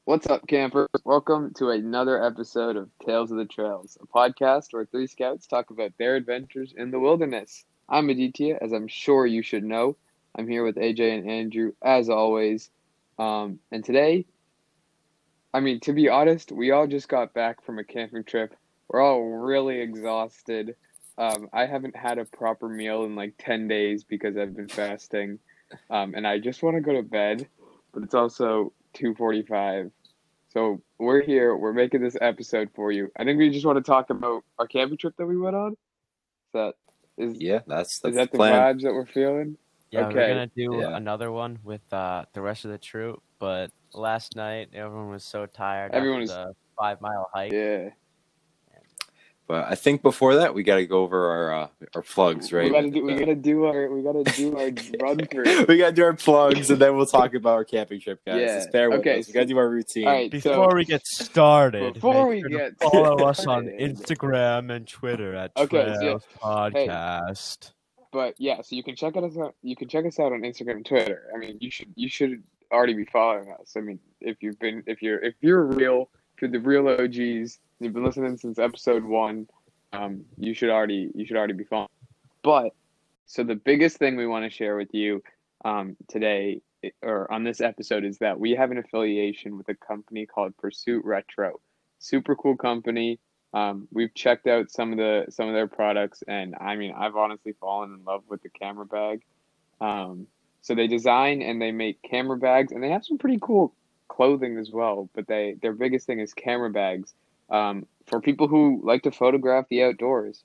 What's up, campers? Welcome to another episode of Tales of the Trails, a podcast where three scouts talk about their adventures in the wilderness. I'm Aditya, as I'm sure you should know. I'm here with AJ and Andrew, as always. And today, to be honest, we all just got back from a camping trip. We're all really exhausted. I haven't had a proper meal in like 10 days because I've been fasting. And I just want to go to bed, but it's also 2:45. So we're here. We're making this episode for you. I think we just want to talk about our camping trip that we went on. Is that is Yeah, that's is the that the plan. vibes that we're feeling? Yeah, we're Okay. gonna do Yeah. another one with the rest of the troop, but last night everyone was so tired Everyone after is the 5 mile hike. yeah. But I think before that we got to go over our plugs, right? We gotta do our run through. We got to do our plugs, and then we'll talk about our camping trip, guys. Yeah. Just bear with Okay, us. We got to do our routine. All right. Before we get started, Before make we sure to get follow us on started. Instagram and Twitter at Okay, so Trails Podcast. But yeah, so you can check us out. You can check us out on Instagram and Twitter. You should already be following us. If you're real, if you're the real OGs, you've been listening since episode 1. You should already be following. But so the biggest thing we want to share with you today or on this episode is that we have an affiliation with a company called Pursuit Retro. Super cool company. We've checked out some of their products, and I've honestly fallen in love with the camera bag. So they design and they make camera bags, and they have some pretty cool clothing as well. But their biggest thing is camera bags for people who like to photograph the outdoors.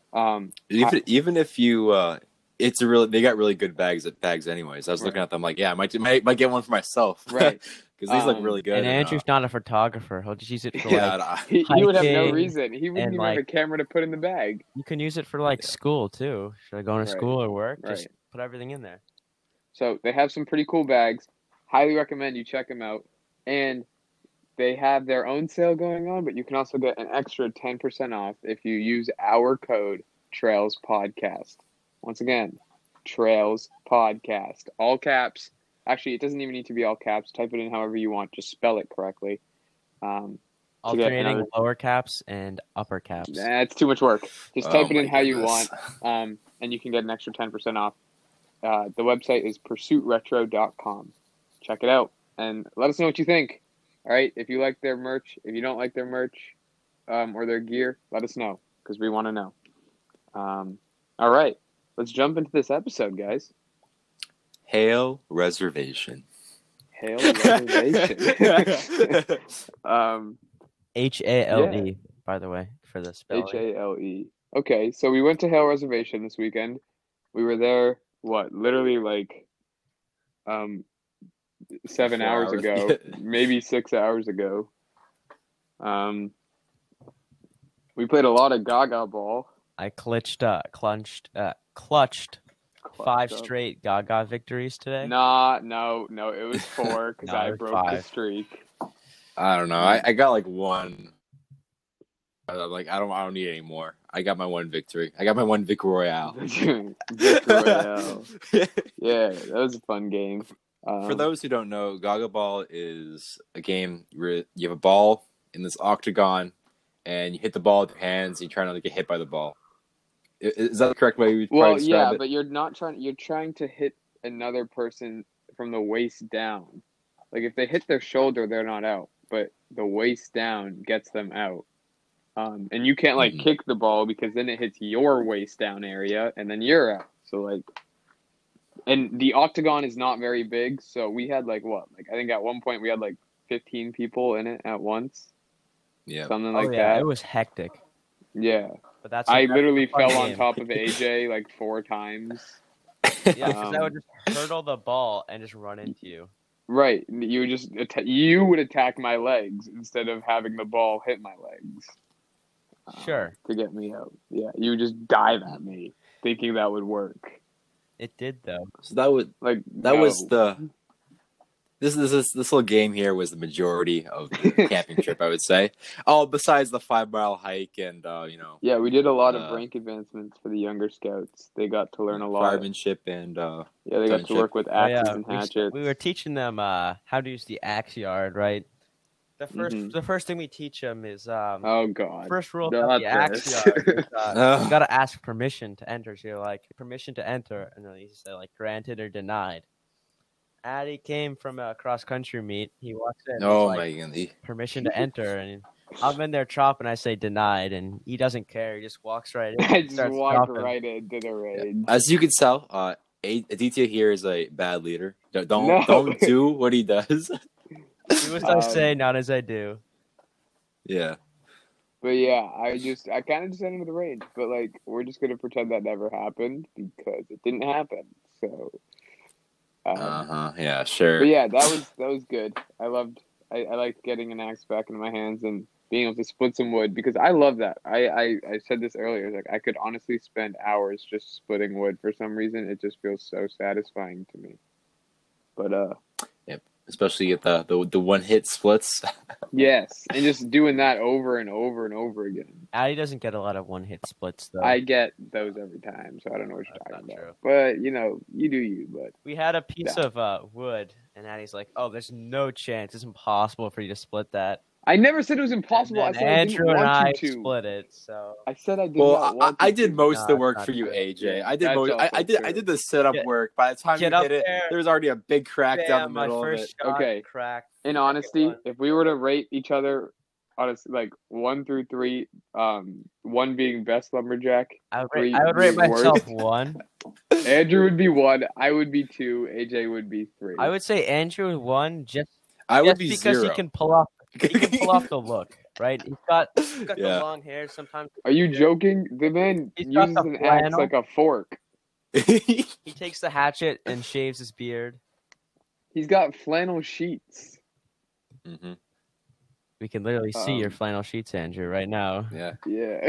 Even if you, they got really good bags anyways. I was looking at them like, yeah, I might get one for myself, Right? Because these look really good. And Andrew's not a photographer; he'll just use it for he would have no hiking reason. He wouldn't even have a camera to put in the bag. You can use it for school too. Should I go to school or work? Just put everything in there. So they have some pretty cool bags. Highly recommend you check them out. And they have their own sale going on, but you can also get an extra 10% off if you use our code Trails Podcast. Once again, Trails Podcast, all caps. Actually, it doesn't even need to be all caps. Type it in however you want. Just spell it correctly. Alternating lower caps and upper caps. It's too much work. Just type it in how you want, and you can get an extra 10% off. The website is pursuitretro.com. Check it out and let us know what you think. All right, if you like their merch, if you don't like their merch or their gear, let us know because we want to know. All right, let's jump into this episode, guys. Hail Reservation. Hail Reservation. HALE, by the way, for the spelling. HALE. Okay, so we went to Hail Reservation this weekend. We were there, literally 7 hours ago, maybe 6 hours ago. We played a lot of Gaga ball. I clutched 5 straight Gaga victories today. No, it was 4 because I broke 5. The streak. I don't know. I got one. I'm like, I don't need any more. I got my one victory. I got my one Vic Royale. Vic Royale. Yeah, that was a fun game. For those who don't know, Gaga Ball is a game where you have a ball in this octagon, and you hit the ball with your hands, and you try not to get hit by the ball. Is that the correct way you describe it? But you're not trying. You're trying to hit another person from the waist down. Like if they hit their shoulder, they're not out, but the waist down gets them out. And you can't kick the ball because then it hits your waist down area, and then you're out. So and the octagon is not very big, so we had I think at one point we had 15 people in it at once. Yeah, something that. It was hectic. Yeah. But I literally fell on top of AJ 4 times. Yeah, because I would just hurdle the ball and just run into you. Right. You would attack my legs instead of having the ball hit my legs. Sure. To get me out. Yeah, you would just dive at me thinking that would work. It did though. So this little game here was the majority of the camping trip, I would say. Oh, besides the 5-mile hike and Yeah, we did a lot of rank advancements for the younger scouts. They got to learn a lot. Firemanship and they got to work with axes and hatchets. We were teaching them how to use the axe yard, right? Mhm. the first thing we teach them is Oh God. first rule of Not the this. Axiar is, Ugh. you gotta ask permission to enter. So you're like, permission to enter, and then you say like granted or denied. Addy came from a cross country meet. He walks in. He's Oh like, my god. permission to enter, and I'm in there chopping. I say denied, and he doesn't care. He just walks right in. I And just starts walked chopping. right into the rage. As you can tell, Aditya here is a bad leader. Don't No. don't do what he does. Do as I say, not as I do. Yeah. But yeah, I kind of just ended with the rage. But like, we're just gonna pretend that never happened because it didn't happen. So. Yeah. Sure. But yeah, that was good. I liked getting an axe back into my hands and being able to split some wood because I love that. I said this earlier. Like I could honestly spend hours just splitting wood for some reason. It just feels so satisfying to me. But Especially at the one hit splits. yes, and just doing that over and over and over again. Addy doesn't get a lot of one hit splits though. I get those every time, so I don't know what you're That's talking not about. true. But you do you. But We had a piece of wood, and Addy's like, "Oh, there's no chance. It's impossible for you to split that." I never said it was impossible. I And said I Andrew didn't and I want you to. split it. So I said I did Well, not want I you did to. most of the No, work that's for you, not AJ. Yeah, I did that's most. also I did true. the setup Get- work. By the time you get up hit it, there. there was already a big crack down the Bam, my middle of it. first shot Okay. cracked. In Second honesty, one. if we were to rate each other on like 1 through 3, 1 being best lumberjack, I would three rate being myself worst. 1. Andrew would be 1, I would be 2, AJ would be 3. I would say Andrew is 1 just I would be because 0. he can pull off the look, right? He's got the Yeah. long hair. Sometimes Are you joking? The man He's got uses the an axe flannel. like a fork. he takes the hatchet and shaves his beard. He's got flannel sheets. hmm We can literally see your Um, flannel sheets, Andrew, right now. Yeah. Yeah.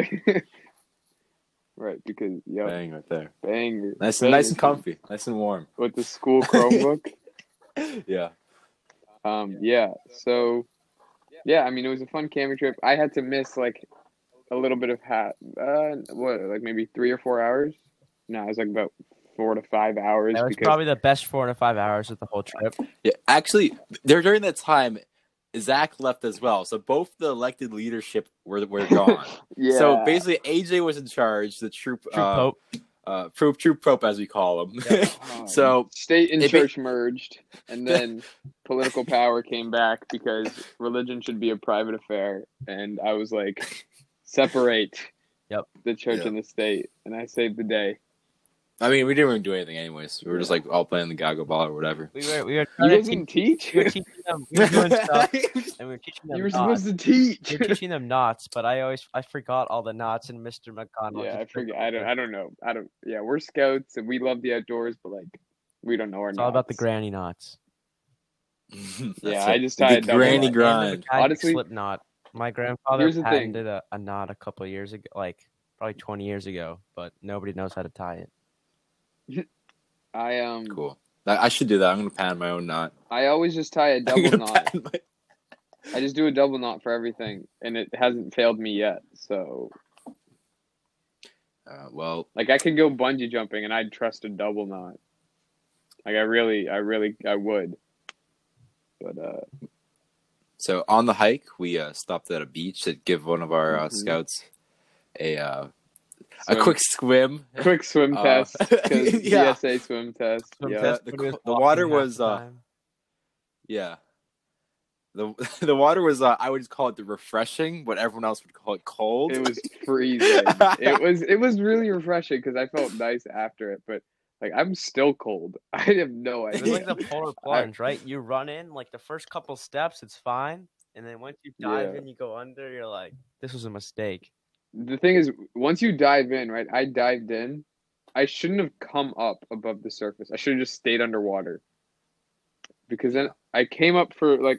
Right, because Bang right there. banger. Nice banger and comfy. Nice and warm. with the school Chromebook. Yeah. Yeah. So, yeah, I mean, it was a fun camping trip. I had to miss like a little bit of like maybe 3 or 4 hours. No, it was like about 4 to 5 hours That was because probably the best 4 to 5 hours of the whole trip. Yeah. Actually, during that time, Zach left as well. So both the elected leadership were gone. yeah. So basically, AJ was in charge. The troop Pope. troop pope as we call him. Yeah. So state and it church merged, and then political power came back because religion should be a private affair. And I was like, separate Yep. the church Yep. and the state, and I saved the day. I mean, we didn't really do anything anyways. We were just like all playing the Gaga ball or whatever. We were You trying to didn't teach? we were teaching them. We were doing stuff, and we were teaching them You were knots. supposed to teach. We were teaching them knots, but I forgot all the knots, and Mr. McConnell. Yeah, I just took forget. over. I don't know. Yeah, we're scouts and we love the outdoors, but like, we don't know our It's all about the knots. granny knots. Yeah, That's I it. just tied the double granny knot. And the grind. mechanic Honestly, slip knot. My grandfather here's the thing. patented a knot a couple of years ago, like probably 20 years ago, but nobody knows how to tie it. I Cool. I should do that. I'm gonna pan my own knot. I always just tie a I'm double gonna knot. pan my- I just do a double knot for everything, and it hasn't failed me yet. So, well, like, I could go bungee jumping, and I'd trust a double knot. Like, I would. But so on the hike, we stopped at a beach to give one of our Mhm. scouts a swim- quick swim. quick swim test, because Yeah. BSA swim test. Swim Yeah. test, The but he was the walking water half was, the time. Yeah. The the water was I would call it the refreshing, but everyone else would call it cold. It was freezing. it was really refreshing because I felt nice after it, but like I'm still cold. I have no It was idea. like the polar plunge, right? You run in, like the first couple steps, it's fine, and then once you dive Yeah. in, you go under. You're like, this was a mistake. The thing is, once you dive in, right? I dived in. I shouldn't have come up above the surface. I should have just stayed underwater. Because then I came up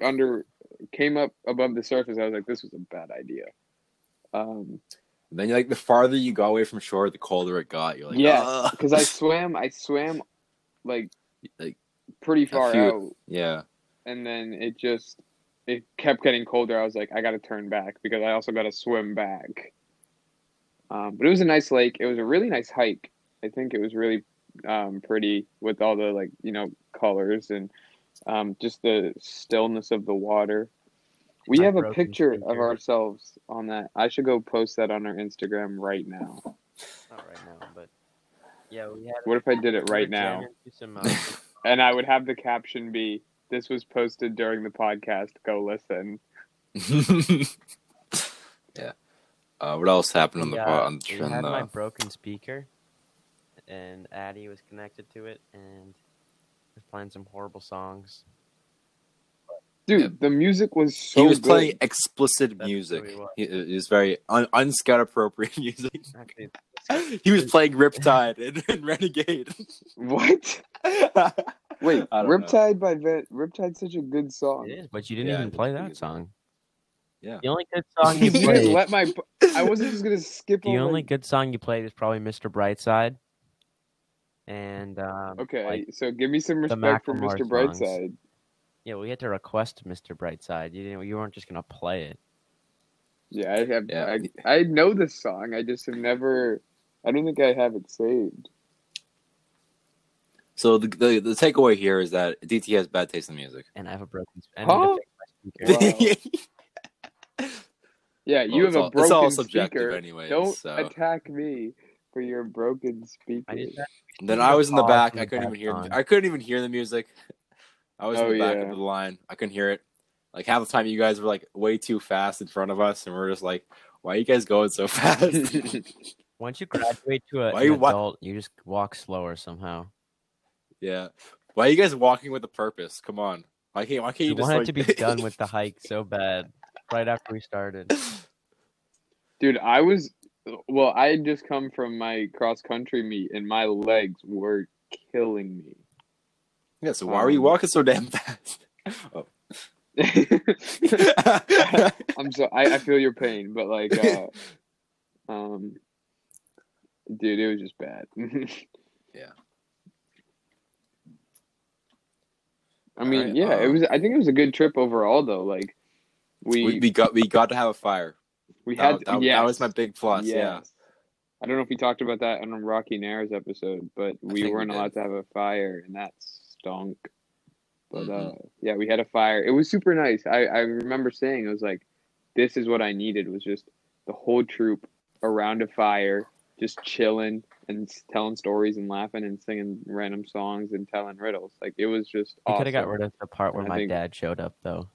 above the surface. I was like, this was a bad idea. Then like the farther you got away from shore, the colder it got. You're like, Yeah, "Ugh." because I swam like Like, pretty far few- out, Yeah. and then it kept getting colder. I was like, I got to turn back because I also got to swim back. But it was a nice lake. It was a really nice hike. I think it was really pretty with all the colors and just the stillness of the water. We My have a broken picture of speaker. ourselves on that. I should go post that on our Instagram right now. Not right now, but yeah, we had What if I did it we were right now? jamming to some. And I would have the caption be, "This was posted during the podcast. Go listen." Yeah. What else happened on the we had on my the? broken speaker, and Addy was connected to it, and was playing some horrible songs. Dude, Yeah. the music was so He was good. playing explicit That's music. who he was. It was very unscout appropriate music. Actually, He was playing Riptide and Renegade. What? Wait, I don't know. Riptide by Riptide's such a good song. it is, but you didn't Yeah, even it's play pretty that good. song. Yeah. The only good song you You didn't played. let my. I wasn't just gonna skip The over. only good song you played is probably "Mr. Brightside." And Okay, like, so give me some the respect for Macklemore Mr. songs. Brightside. yeah, we had to request "Mr. Brightside." You weren't just gonna play it. Yeah, I have. Yeah. I know this song. I just have never. I don't think I have it saved. So the takeaway here is that DT has bad taste in music. And I have a broken. I Huh? need to fix my speaker. Wow. Yeah, you have a it's all broken subjective speaker. anyway. Don't So. attack me for your broken speaker. I just had Then I was in the pause back. in I the couldn't even hear. background. I couldn't even hear the music. I was in Oh, the back yeah. of the line. I couldn't hear it. Like half the time, you guys were like way too fast in front of us, and we're just like, "Why are you guys going so fast?" Once you graduate to Why an you- adult, you just walk slower somehow. Yeah. Why are you guys walking with a purpose? Come on. Why can't you You just wanted like... to be done with the hike so bad right after we started. Dude, I had just come from my cross country meet, and my legs were killing me. Yeah. So why are you walking so damn fast? Oh. I'm so I feel your pain, but like, dude, it was just bad. Yeah. I mean, Alright, yeah, it was. I think it was a good trip overall, though. Like, we got to have a fire. had That yes, was my big plus. Yeah. yes. I don't know if we talked about that on a Rocky Nares episode, but we think we weren't did. allowed to have a fire, and that stunk. But Mhm. yeah, we had a fire. It was super nice. I remember saying, it was like, this is what I needed, was just the whole troop around a fire, just chilling and telling stories and laughing and singing random songs and telling riddles. Like, it was just We could awesome. have got rid of the part where I my think- dad showed up, though.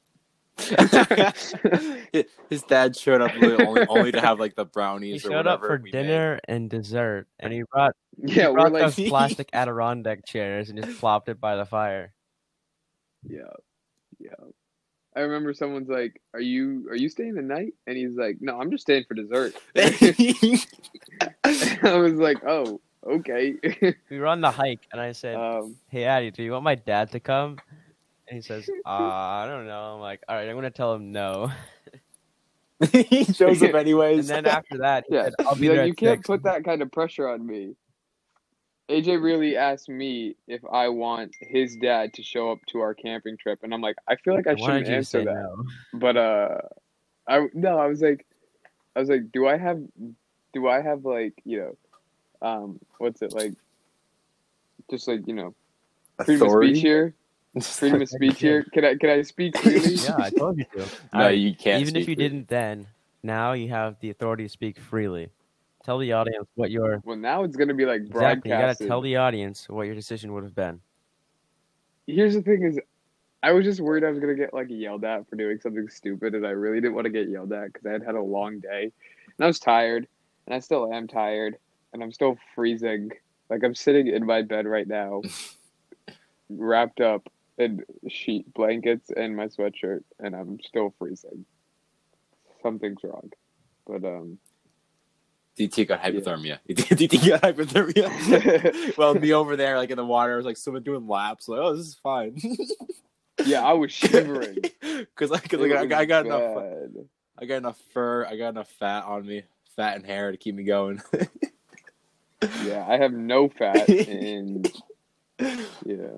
His dad showed up only to have like the brownies. He or showed up whatever for we dinner and dessert, and he brought Yeah, we're brought like, those plastic Adirondack chairs and just plopped it by the fire. yeah. I remember someone's like, "Are you staying the night?" And he's like, "No, I'm just staying for dessert." made. I was like, "Oh, okay." We were on the hike, and I said, "Hey, Addy, do you want my dad to come?" And he says, "I don't know." I'm like, "All right, I'm gonna tell him no." He shows up anyways. And then after that, he Yeah, said, "I'll be he's there like, at "You can't 6." put that kind of pressure on me." AJ really asked me if I want his dad to show up to our camping trip, and I'm like, I feel like I wanted shouldn't you to answer say that. no. But I was like, do I have like, what's it like, just like, freedom of speech here? Freedom of speech here. Can I speak freely? Yeah, I told you to. No, Alright, you can't. even if speak you for- didn't then, now you have the authority to speak freely. Tell the audience what your Well, now it's gonna be like exactly. You gotta broadcasted. tell the audience what your decision would have been. Here's the thing: is I was just worried I was gonna get like yelled at for doing something stupid, and I really didn't want to get yelled at because I had a long day, and I was tired, and I still am tired, and I'm still freezing. Like, I'm sitting in my bed right now, wrapped up in blankets and my sweatshirt, and I'm still freezing. Something's wrong, but DT got hypothermia. DT got hypothermia. Well, me over there, like in the water, I was like swimming, doing laps. Like, oh, this is fine. yeah, I was shivering. Because I got enough fur, I got enough fat on me, fat and hair to keep me going. Yeah, I have no fat, and yeah.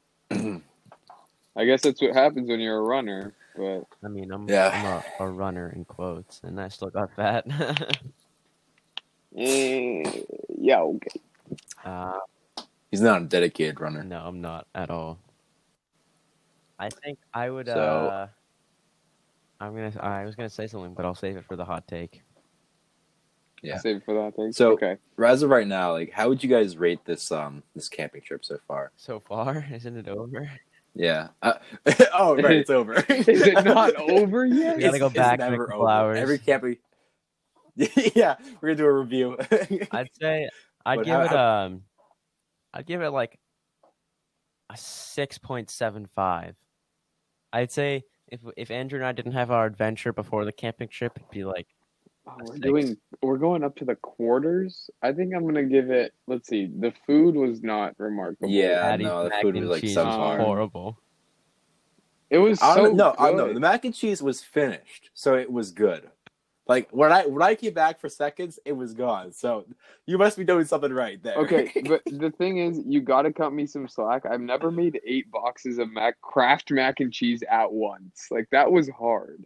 I guess that's what happens when you're a runner, but I mean, I'm Yeah. a runner in quotes, and I still got fat. yeah, okay. He's not a dedicated runner. No, I'm not at all. I think I would. So- I was gonna say something, but I'll save it for the hot take. Yeah. Save it for that thing. So Okay. as of right now, like, how would you guys rate this this camping trip so far? So far, isn't it over? Yeah. Oh, right, it's over. Is it not over yet? We gotta go back in a never couple over. hours. Every camping. Yeah, we're gonna do a review. I'd say I'd But give it like a 6.75. I'd say if Andrew and I didn't have our adventure before the camping trip, it'd be like Oh, six. we're going up to the quarters. I think I'm gonna give it. Let's see. The food was not remarkable. Yeah, Addie's no, the mac food and was like cheese so was subpar. horrible. It was I so don't know. good. The mac and cheese was finished, so it was good. Like when I came back for seconds, it was gone. So you must be doing something right there. Okay, but the thing is, you gotta cut me some slack. I've never made 8 boxes of Kraft mac and cheese at once. Like that was hard.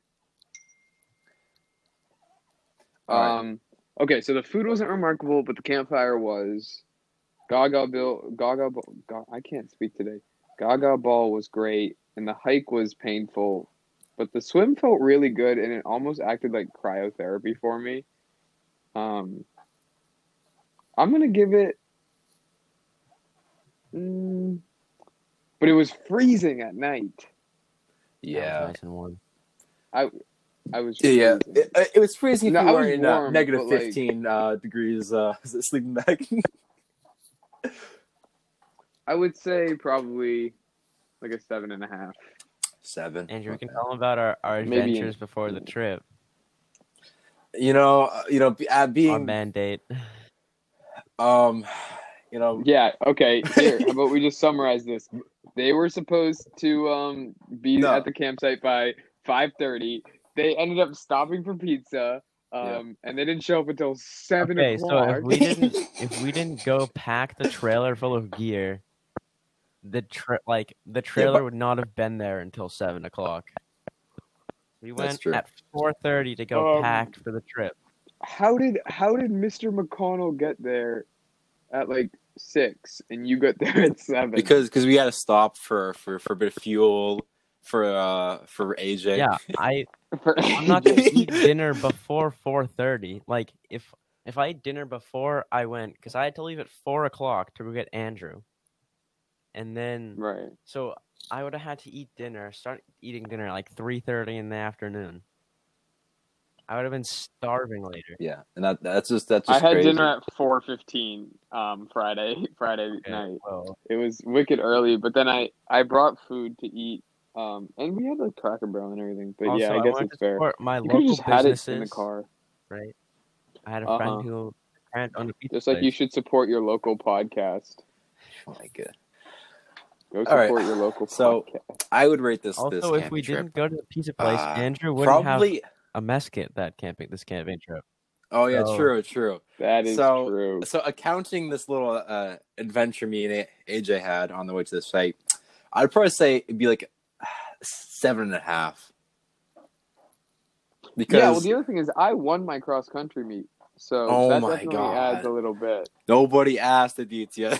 All right. Okay, so the food wasn't remarkable, but the campfire was. I can't speak today. Gaga Ball was great, and the hike was painful, but the swim felt really good, and it almost acted like cryotherapy for me. I'm gonna give it. But it was freezing at night. That Yeah. was nice and warm. I was Yeah, freezing. it was freezing if No, you I were was in warm, negative but, like- 15 degrees sleeping bag. I would say probably like a 7.5. 7. Andrew, we can Okay. tell them about our Maybe adventures before the trip. You know, Our being mandate. you know, Yeah, okay. Here, how about we just summarize this? They were supposed to be No. at the campsite by 5:30. They ended up stopping for pizza, and they didn't show up until 7 Okay, so o'clock. if we didn't go pack the trailer full of gear, the trailer would not have been there until 7 o'clock. We That's went true. at 4:30 to go Um, packed for the trip. How did Mr. McConnell get there at like 6 and you got there at 7? because we had to stop for a bit of fuel for AJ. Yeah, I'm not gonna eat dinner before 4:30. Like if I ate dinner before I went, because I had to leave at 4 o'clock to go get Andrew, and then Right. so I would have had to start eating dinner at like 3:30 in the afternoon. I would have been starving later. Yeah, and that's just I had crazy. dinner at 4:15 Friday Okay, night. well, It was wicked early, but then I brought food to eat, and we had like Cracker Barrel and everything. But also, yeah, I I guess wanted it's to fair. support my You could have local just had it businesses. in the car, Right. I had a Uh-huh. friend who owned a pizza just like place. you should support your local podcast. Oh my god. Go All right. support your local So, podcast. I would rate this Also, this if camping we trip. didn't go to the pizza place, Uh, Andrew wouldn't have probably. a mess kit this camping trip. Oh yeah, So- true. That is so- true. So accounting this little adventure me and AJ had on the way to the site, I'd probably say it'd be like 7.5. Because Yeah, well, the other thing is I won my cross country meet, so Oh that my definitely God. adds a little bit. nobody asked the deets yet.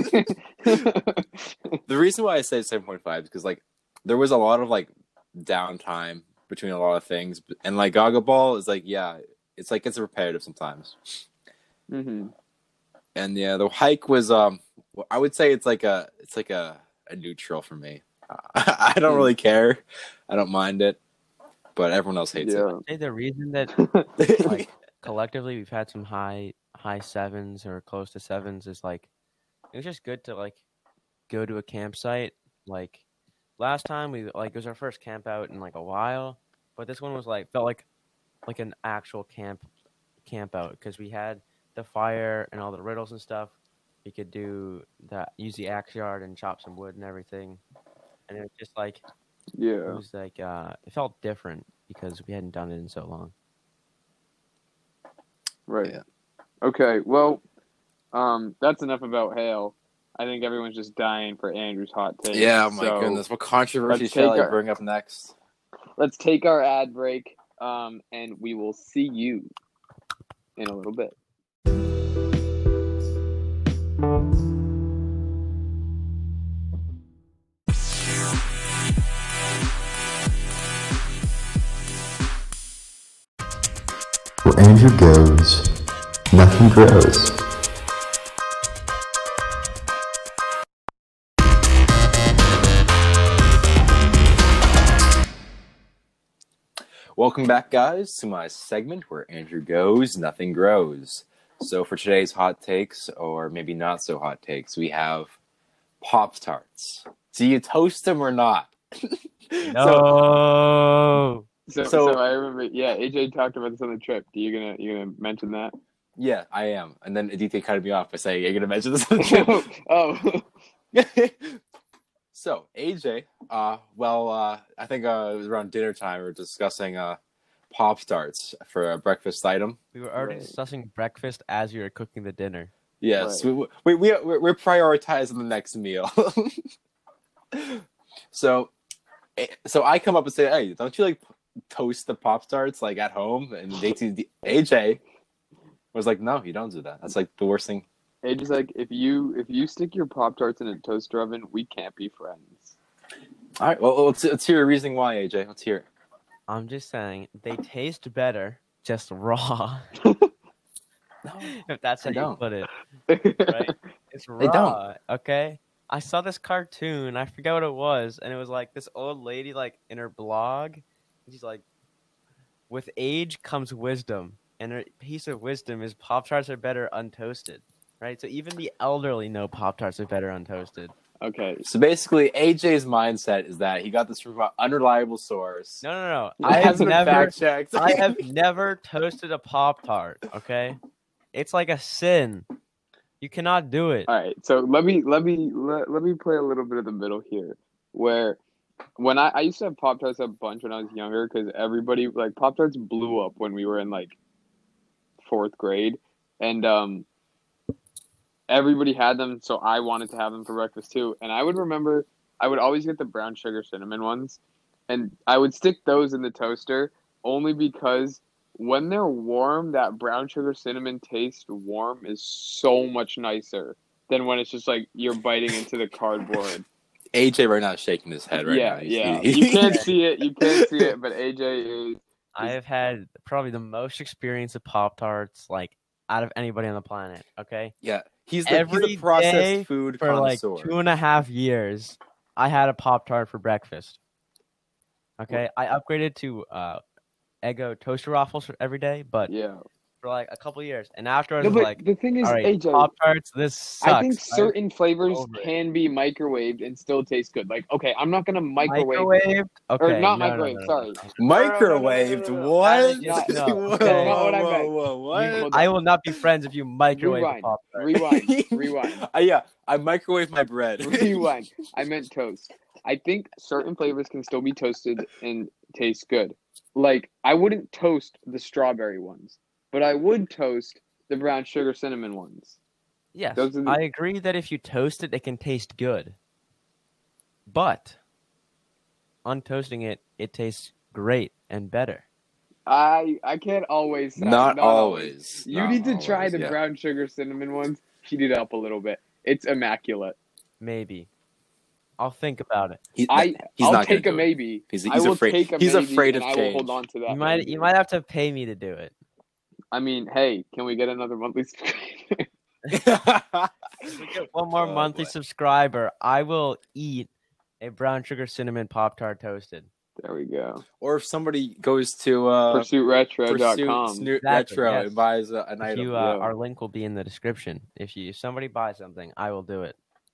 The reason why I say 7.5 is because like there was a lot of like downtime between a lot of things, and like Gaga Ball is like it's repetitive sometimes. hmm And yeah, the hike was I would say it's like a neutral for me. I don't really care. I don't mind it, but everyone else hates Yeah. I'd say the reason that it. like collectively we've had some high sevens or close to sevens is like it was just good to like go to a campsite. Like last time we like it was our first camp out in like a while, but this one was felt like an actual camp out because we had the fire and all the riddles and stuff. We could use the axe yard and chop some wood and everything, and it was just like it Yeah. was like it felt different because we hadn't done it in so long. Right. Yeah. Okay. Well, that's enough about Hale. I think everyone's just dying for Andrew's hot take. Yeah, my So goodness, what controversy let's shall take I our- bring up next? Let's take our ad break, and we will see you in a little bit. where Andrew goes, nothing grows. Welcome back, guys, to my segment where Andrew goes, nothing grows. So for today's hot takes, or maybe not so hot takes, we have Pop-Tarts. Do you toast them or not? No. So I remember, yeah, AJ talked about this on the trip. You gonna mention that? Yeah, I am. And then Aditya cut me off by saying, "You're gonna mention this on the trip." Oh. So AJ, I think it was around dinner time. We were discussing Pop-Tarts for a breakfast item. We were already Right. discussing breakfast as you were cooking the dinner. Yes, Right. we're prioritizing the next meal. So I come up and say, "Hey, don't you like toast the Pop-Tarts like at home?" And AJ was like, "No, you don't do that. That's like the worst thing." AJ's like, if you stick your Pop-Tarts in a toaster oven, we can't be friends. All right, well, let's hear a reasoning why, AJ. Let's hear it. I'm just saying they taste better just raw. No, If that's how they you don't. put it, right? It's raw. They don't. Okay. I saw this cartoon. I forgot what it was, and it was like this old lady, like in her blog. She's like, "With age comes wisdom, and her piece of wisdom is Pop-Tarts are better untoasted." Right. So even the elderly know Pop-Tarts are better untoasted. Okay. So basically, AJ's mindset is that he got this from an unreliable source. No. It hasn't been fact-checked. I have never toasted a Pop-Tart. Okay, it's like a sin. You cannot do it. All right. So let me play a little bit of the middle here, where when I used to have Pop-Tarts a bunch when I was younger, because everybody like Pop-Tarts blew up when we were in like 4th grade, and everybody had them, so I wanted to have them for breakfast too. And I would remember I would always get the brown sugar cinnamon ones, and I would stick those in the toaster only because when they're warm, that brown sugar cinnamon taste warm is so much nicer than when it's just like you're biting into the cardboard. AJ right now is shaking his head right now. Yeah. You can't see it, but AJ is. I have had probably the most experience of Pop-Tarts, like, out of anybody on the planet, okay? Yeah, he's Every the processed day food For like connoisseur. 2.5 years, I had a Pop-Tart for breakfast. Okay? I upgraded to Eggo toaster waffles for every day, but Yeah. for like a couple years. And afterwards, No, I was but like, the thing is, all right, AJ, Pop-Tarts, this sucks. I think certain flavors over it. can be microwaved and still taste good. Like, okay, I'm not gonna microwave. Microwaved? Okay. Or not no, microwave, no, no, sorry. no. Microwaved? No. What? That is- no, Whoa, okay. That's not what I meant. whoa, what? Hold I on. will not be friends if you microwave a Rewind. Pop-Tart. Rewind. Yeah, I microwave my bread. Rewind. I meant toast. I think certain flavors can still be toasted and taste good. Like, I wouldn't toast the strawberry ones, but I would toast the brown sugar cinnamon ones. Yes, Those are the- I agree that if you toast it, it can taste good. But untoasting it, it tastes great and better. I can't always say. Not always. You Not need to try always, the yeah. brown sugar cinnamon ones. Heat it up a little bit. It's immaculate. Maybe. I'll think about it. He's I'll not take gonna a do it. maybe. He's I will afraid. take a He's maybe, afraid and of I will change. hold on to that. You might have to pay me to do it. I mean, hey, can we get another monthly subscriber? If we get one more Oh, monthly boy. subscriber, I will eat a brown sugar cinnamon Pop-Tart toasted. There we go. Or if somebody goes to PursuitRetro.com. Snoot Exactly, Retro yes. and buys an If item. you, yeah. our link will be in the description. If somebody buys something, I will do it.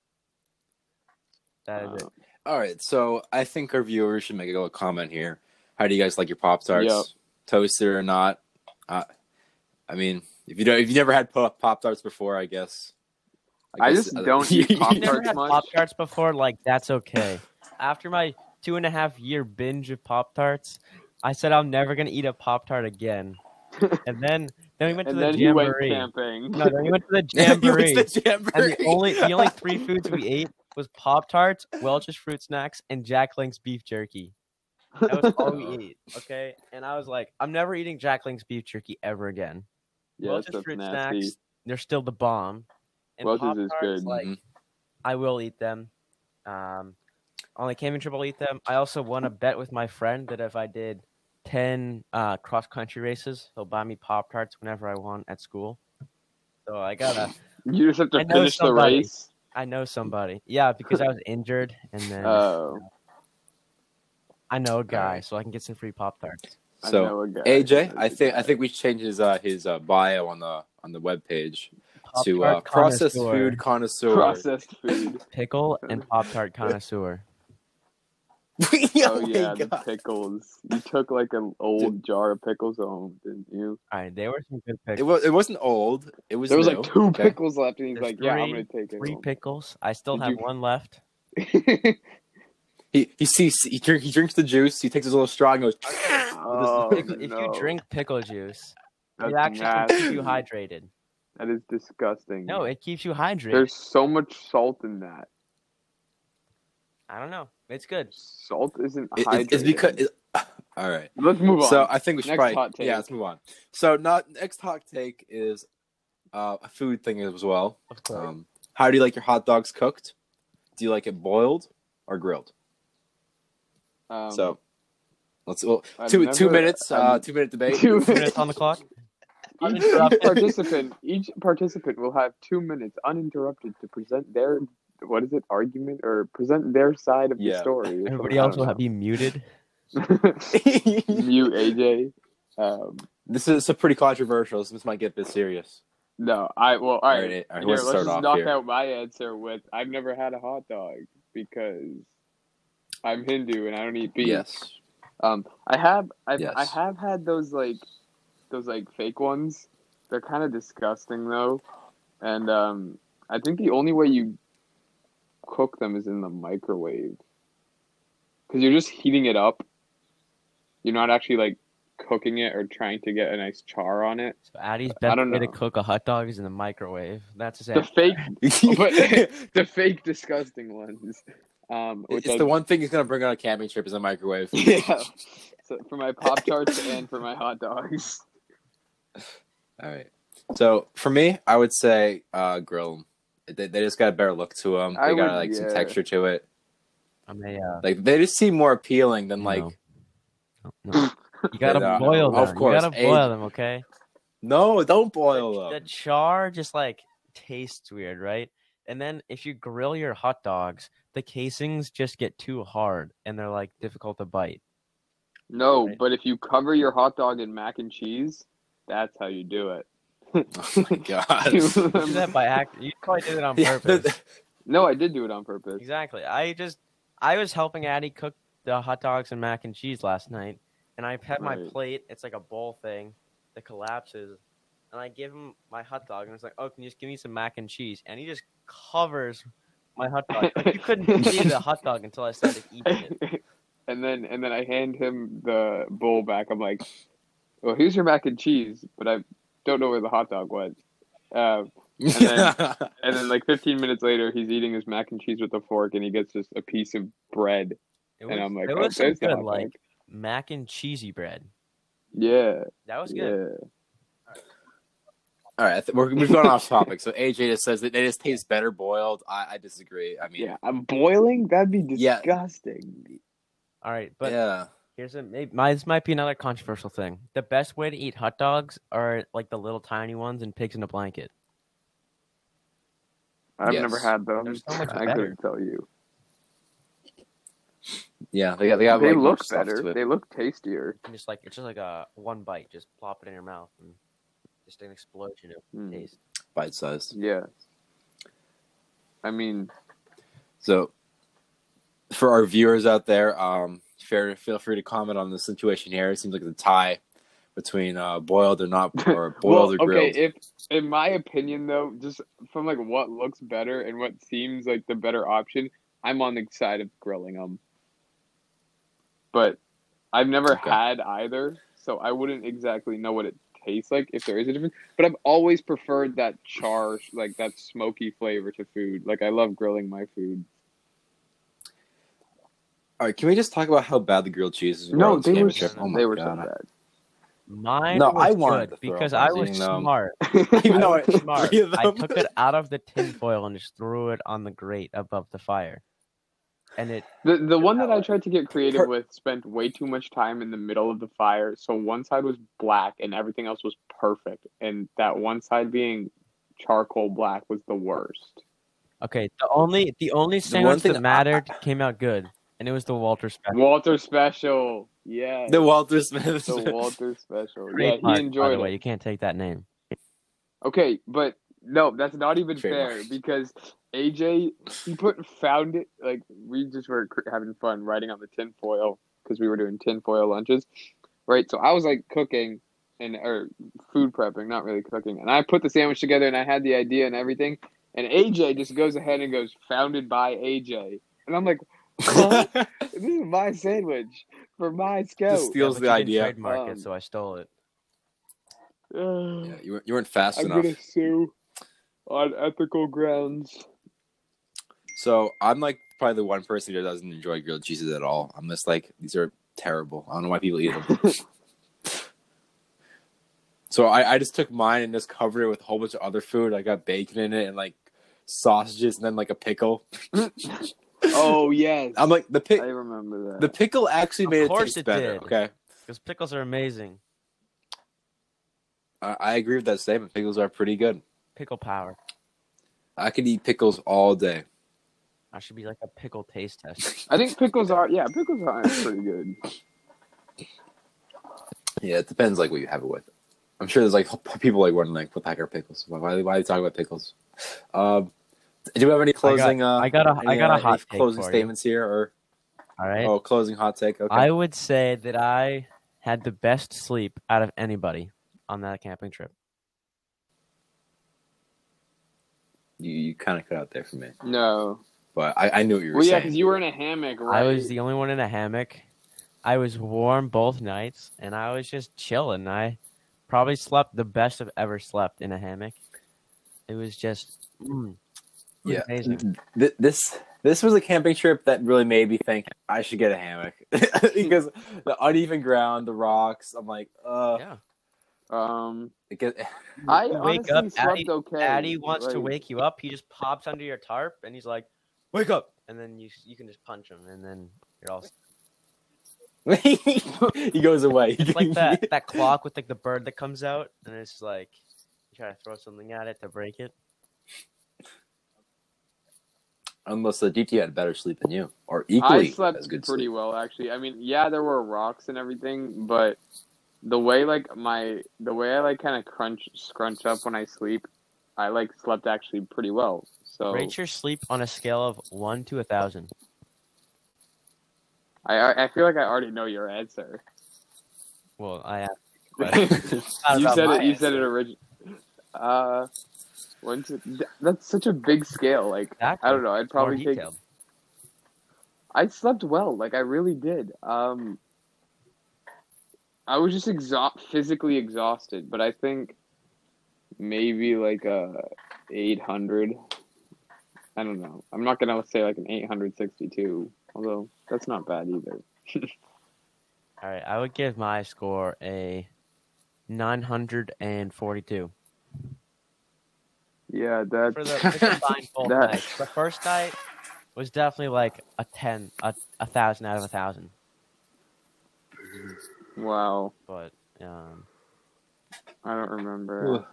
That is it. All right, so I think our viewers should make a little comment here. How do you guys like your Pop-Tarts? Yep. Toasted or not? I mean, if you never had Pop-Tarts before, I guess. I just don't eat I've Pop-Tarts never had much. Pop-Tarts before. Like, that's okay. After my 2.5-year binge of Pop-Tarts, I said I'm never gonna eat a Pop-Tart again. And then we went to And the then he went Jamboree. camping. No, then we went to the You went Jamboree. to the Jamboree. And the only 3 foods we ate was Pop-Tarts, Welch's Fruit Snacks, and Jack Link's beef jerky. That was all we ate, okay? And I was like, I'm never eating Jack Link's beef jerky ever again. Yeah, Welch's that's Fruit nasty. Snacks, they're still the bomb. And Welch's is Pop-Tarts, good. like, Mhm. I will eat them. On the camping trip, I'll eat them. I also won a bet with my friend that if I did 10 cross country races. He'll buy me Pop-Tarts whenever I want at school. So I gotta. You just have to I know finish the somebody. race. I know somebody. Yeah, because I was injured, and then Oh, I know a guy, Alright. so I can get some free Pop-Tarts. I So know a guy. AJ, I think we should change his bio on the webpage to Pop-Tart processed connoisseur, food connoisseur. processed food. pickle and Pop-Tart connoisseur. Oh yeah, the pickles. You took like an old jar of pickles home, didn't you? All right, they were some good pickles. It wasn't old. It was There was new. like 2 Okay. pickles left, and he's There's like, "Yeah, I'm three- gonna take it." Three home. pickles. I still Did have you- one left. He drinks the juice. He takes his little straw and goes. Oh, If you no. drink pickle juice, That's it actually can keep you nasty. hydrated. That is disgusting. No, it keeps you hydrated. There's so much salt in that. I don't know. It's good. Salt isn't It's hydrating. because. All right. Let's move on. So I think we should Next probably hot take. let's move on. So next hot take is a food thing as well. Of course. How do you like your hot dogs cooked? Do you like it boiled or grilled? So let's I've 2 never- minutes. I've- 2 minute debate. 2 2 minutes on the clock. Each participant will have 2 minutes uninterrupted to present their argument or present their side of the Yeah. story. Everybody else will be muted. Mute AJ. This is pretty controversial. This might get a bit serious. No, all right. All Here, right, let's start just off knock here. out my answer with I've never had a hot dog because I'm Hindu and I don't eat beef. Yes. I have Yes. had those fake ones. They're kind of disgusting though, and I think the only way you cook them is in the microwave because you're just heating it up. You're not actually like cooking it or trying to get a nice char on it. So Addie's I best don't way to know. cook a hot dog is in the microwave. That's his The answer. fake, but the fake disgusting ones. Which It's the one thing he's gonna bring on a camping trip is a microwave. Yeah. So for my Pop-Tarts and for my hot dogs. All right. So for me, I would say grill 'em. They just got a better look to them. I They got would- like some yeah. texture to it. I'm a, Like they just seem more appealing than like. no. You gotta Yeah, boil them. of course. You gotta boil them, okay? No, don't boil The them. char just like tastes weird, right? And then if you grill your hot dogs, the casings just get too hard and they're like difficult to bite. No, Right. but if you cover your hot dog in mac and cheese, that's how you do it. Oh my god. You do that by act. You probably did it on Yeah, purpose. No, I did do it on purpose. Exactly. I was helping Addie cook the hot dogs and mac and cheese last night, and I had my Right. plate. It's like a bowl thing that collapses, and I give him my hot dog, and it's like, "Oh, can you just give me some mac and cheese?" And he just covers my hot dog. Like, you couldn't see the hot dog until I started eating it. and then I hand him the bowl back. I'm like, "Well, here's your mac and cheese," but I don't know where the hot dog went. And then like 15 minutes later, he's eating his mac and cheese with a fork, and he gets just a piece of bread. It was, And I'm like, it "Oh, was some there's the good, hot like dog." mac and cheesy bread. Yeah, That was good. yeah. All right, we've gone off topic. So AJ just says that they just taste better boiled. I disagree. I mean, Yeah, I'm boiling. That'd be Yeah. disgusting. All right, but yeah. here's this might be another controversial thing. The best way to eat hot dogs are like the little tiny ones and pigs in a blanket. I've Yes. never had them. They're so much I better. couldn't tell you. Yeah, they got They like, more look stuff better. to it. They look tastier. And it's just like a one bite, just plop it in your mouth and just an explosion of Mm. taste. Bite sized. Yeah. I mean, So, for our viewers out there, feel free to comment on the situation here. It seems like it's a tie between boiled or not, or boiled or grilled. if in my opinion though, just from like what looks better and what seems like the better option, I'm on the side of grilling them. But I've never Okay. had either, so I wouldn't exactly know what it tastes like if there is a difference. But I've always preferred that char, like that smoky flavor to food. Like I love grilling my food. All right, can we just talk about how bad the grilled cheeses were? No, on this they were camping trip? so, Oh my they were God. so bad. Mine No, was I wanted good to throw because up I on was eating them. smart. Even though I was smart. three of I them- took it out of the tin foil and just threw it on the grate above the fire. and it The one that I tried to get creative with spent way too much time in the middle of the fire. So one side was black and everything else was perfect, and that one side being charcoal black was the worst. okay. The only sandwich thing that mattered came out good, and it was the Walter special. Walter Special, yes. The Walter Smith. The Walter Special. Yeah, Great he mark, by enjoyed the way. You it. can't take that name. Okay, but no, that's not even fair Trademark. because AJ he found it like we just were having fun writing on the tinfoil because we were doing tinfoil lunches, right? So I was like cooking or food prepping, not really cooking, and I put the sandwich together and I had the idea and everything, and AJ just goes ahead and goes founded by AJ, and I'm like, what? This is my sandwich for my scout. Just steals but the you didn't idea. trademark it, so I stole it. Yeah, you weren't fast I'm enough. gonna sue on ethical grounds. So I'm like probably the one person who doesn't enjoy grilled cheeses at all. I'm just like, these are terrible. I don't know why people eat them. So I just took mine and just covered it with a whole bunch of other food. I got bacon in it and like sausages and then like a pickle. Oh yes, I'm like I remember that. the pickle actually Of made it course taste it better. did. Okay, Because pickles are amazing. I agree with that statement. Pickles are pretty good. Pickle power. I could eat pickles all day. I should be like a pickle taste test. I think pickles are pretty good. Yeah, it depends like what you have it with. I'm sure there's like people like wondering like what the heck are pickles? Why are they talking about pickles? Do you have any closing? I got a any hot take closing for you. statements here or All right. oh closing hot take? Okay. I would say that I had the best sleep out of anybody on that camping trip. You kind of cut out there for me, No, but I knew what you were well, yeah, saying. because you were in a hammock, right? I was the only one in a hammock. I was warm both nights, and I was just chilling. I probably slept the best I've ever slept in a hammock. It was just Yeah. amazing. This was a camping trip that really made me think I should get a hammock because the uneven ground, the rocks. I'm like, Yeah. it gets, I You wake honestly up, slept okay. Daddy wants to like- wake you up. He just pops under your tarp, and he's like, "Wake up!" And then you can just punch him, and then you're all. he goes away. It's like that clock with like the bird that comes out, and it's like you try to throw something at it to break it. Unless the DT had better sleep than you, or I equally slept as good pretty sleep. well, actually. I mean, yeah, there were rocks and everything, but the way I like kind of scrunch up when I sleep, I like slept actually pretty well. So Rate your sleep on a scale of 1 to 1,000. I feel like I already know your answer. Well, I have. You said it originally. That's such a big scale. Like Exactly. I don't know. I'd probably More take. detailed. I slept well. Like I really did. I was just physically exhausted, but I think maybe like 800. I don't know. I'm not gonna say like an 862, although that's not bad either. All right, I would give my score a 942. Yeah, that's For the combined both That- nights. The first night was definitely like a 10, a 1,000 out of 1,000. wow. But I don't remember.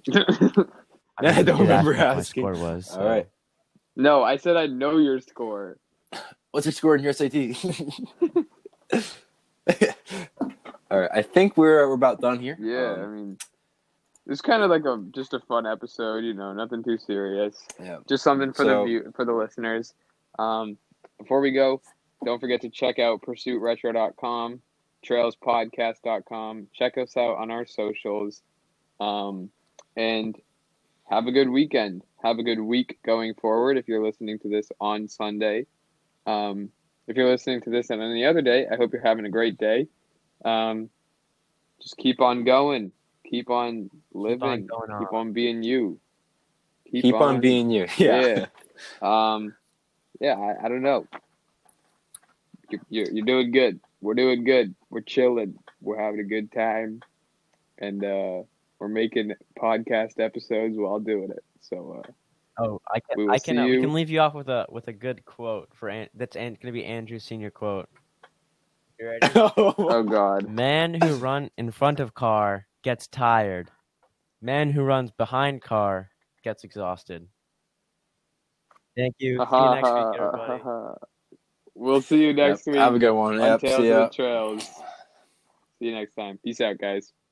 I don't you remember asked me what asking. my score was. All right. No, I said I know your score. What's your score in your SAT? All right, I think we're about done here. Yeah, I mean, it's kind of like just a fun episode. You know, nothing too serious. Yeah. Just something for So- the listeners. Before we go, don't forget to check out pursuitretro.com, trailspodcast.com. Check us out on our socials. And have a good weekend. Have a good week going forward if you're listening to this on Sunday. If you're listening to this on any other day, I hope you're having a great day. Just keep on going. Keep on living. going on. Keep on being you. Keep on being you. Yeah. Yeah. I don't know. You're doing good. We're doing good. We're chilling. We're having a good time, and we're making podcast episodes while doing it. So Oh, We will I see can. We you. can leave you off with a good quote for that's going to be Andrew's senior quote. You ready? Oh God. Man who run in front of car gets tired. Man who runs behind car gets exhausted. Thank you. See you next week, everybody. We'll see you Yep. next week Have a good one. on Yep. Tales See of ya. the Trails. See you next time. Peace out, guys.